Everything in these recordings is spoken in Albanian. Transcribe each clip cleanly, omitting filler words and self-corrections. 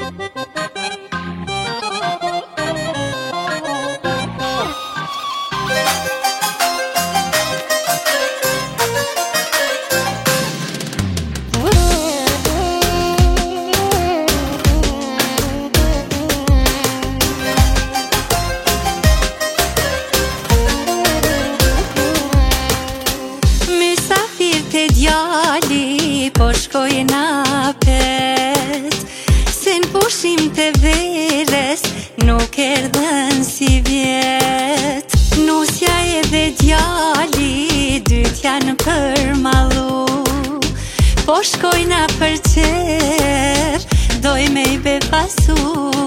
Po shkoj napet, se n'pushim të veres nuk erdhen si vjet. Nusja edhe djali dyt janë përmallu, po shkojna për qer, doj me I befasu.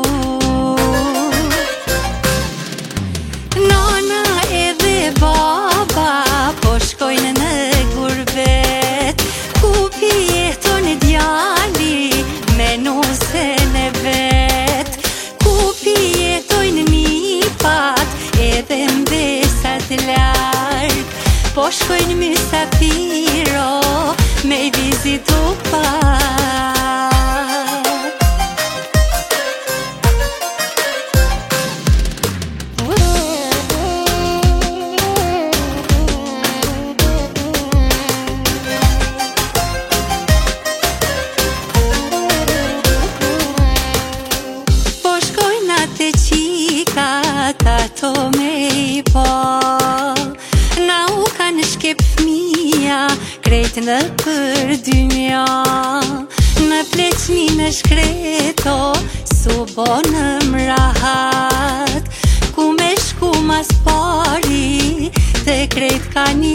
Nana edhe baba po shkojnë në gurbet, ku jeton djali me nusen e vet, ku jetojnë nipat edhe mbesat larg, po shkojnë mysafiro me I vizitu pak. Ato me I po, na u kanë shkep fmija, krejt në për dymja. Në pleqni në shkreto, su bonë mrahat, ku me shku mas pari, te krejt ka një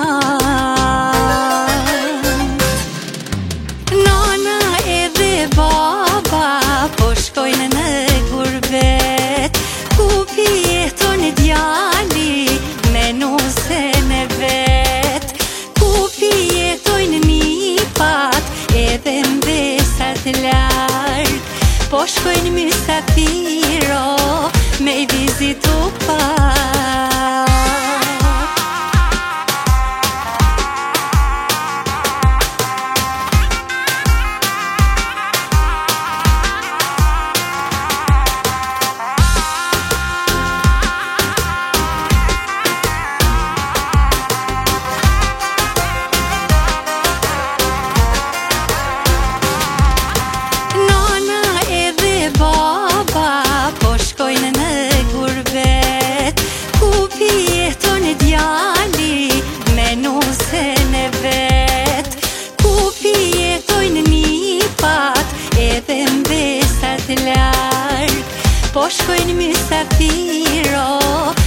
nat. Nana edhe baba po shkojnë në gurbet, ku jeton djali me nusen e vet, ku jetojnë nipat edhe mbesat larg, po shkojnë mysafiro me I vizitu pak. Djali me nusen e vet, ku jetojnë nipat edhe mbesat larg, po shkojnë mysafiro